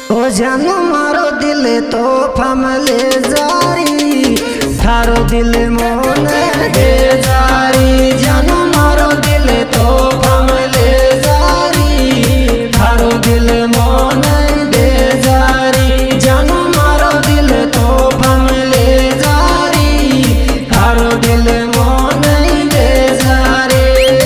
ओ जानो मारो दिल तो फमले जारी, थारो दिल मोन दे जारी। जानो मारो दिल तो फमले जारी, थारो दिल मोन दे जारी। जानो मारो दिल तो फमले जारी, थारो दिल मोन दे जारी।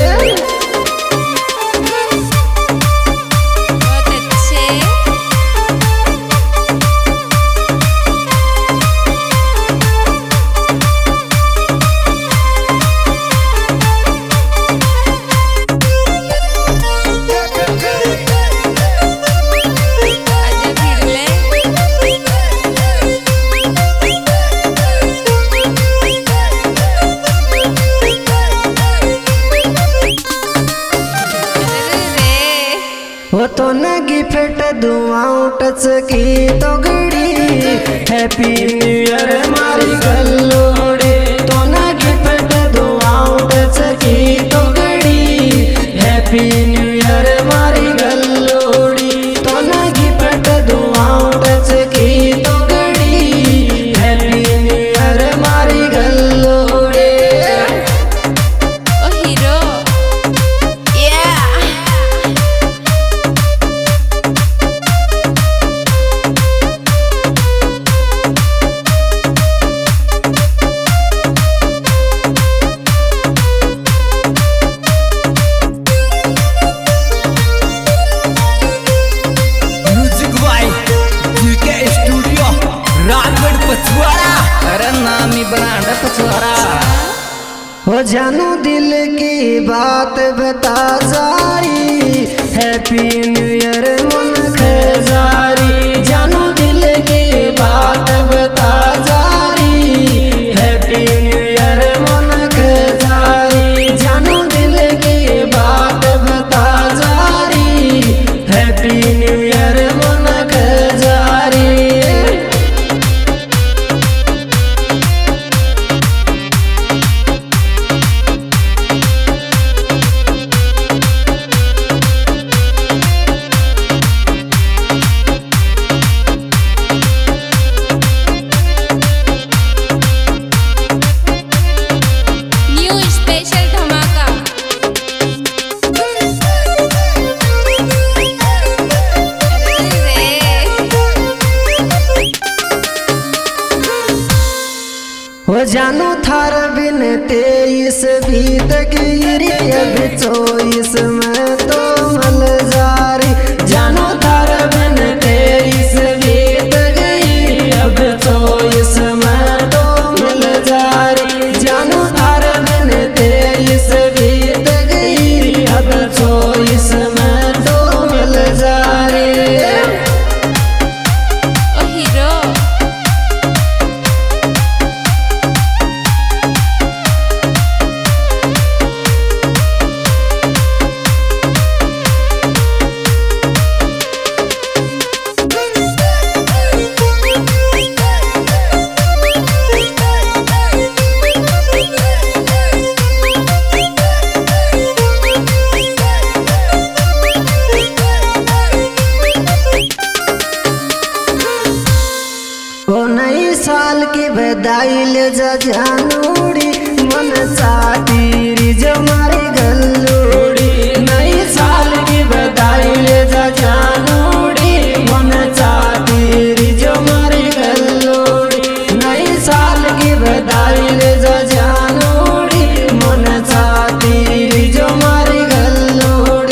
वो तो नगी फेट दुआओं टच की तो गड़ी, हैप्पी न्यू ईयर मारी गलोड़े। तो नगी फेट दुआओं टच की तो गड़ी, हैप्पी न्यू ईयर मारी गलोड़ी। तो नगी फेट दुआओं टच की तो गड़ी, हैप्पी न्यू ईयर मारी गलोड़े। ओ हीरो अरे नामी ब्रांड पछवाड़ा। हो जानू दिल की बात बता जारी, हैप्पी न्यू ईयर मन खजारी। जानू दिल की बात बता जारी, हैप्पी न्यू ईयर मन खजारी। जानू दिल की बात बता जारी, हैप्पी न्यू ईयर मन खजारी। हो जानू थार बिन 23 बीत गई, अब 24 में तो मल जारी। जानू थार बिन 23 बीत गई, अब 24 में तो मल जारी। जानू थार बिन 23 बीत गई, अब 24 में तो मल जारी। ओ नई साल की बधाई ले जा जानूड़ी, मन चाहती जो मारी गलोड़ी। नई साल की बधाई ले जा जानूड़ी, मन चाहती जो मारी गलोड़ी। नई साल की बधाई ले जा जानूड़ी, मन चाहती जो मारी गलोड़ी।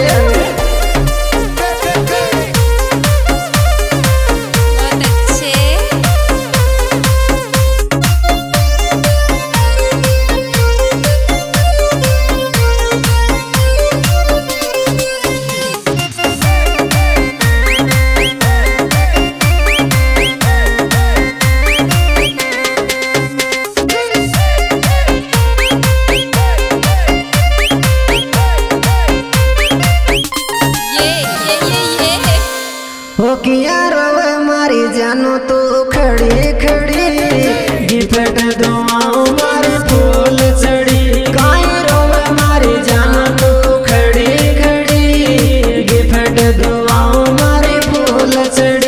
हो किया रोवे मारी जानो तो खड़ी खड़ी, गिफ्ट दुआओं मारे फूल चढ़ी। काई रोवे मारी जानो तो खड़ी खड़ी, गिफ्ट दुआओं मारे फूल चढ़ी।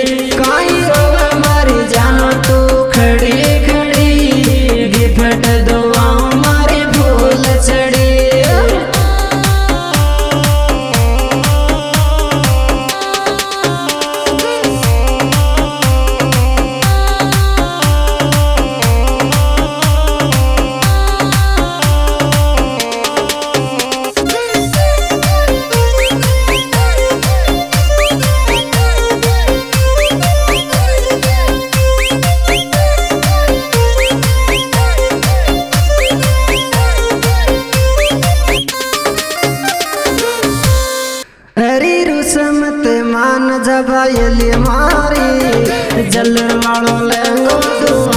पायली मारी जलर वालों लेंगो दुआ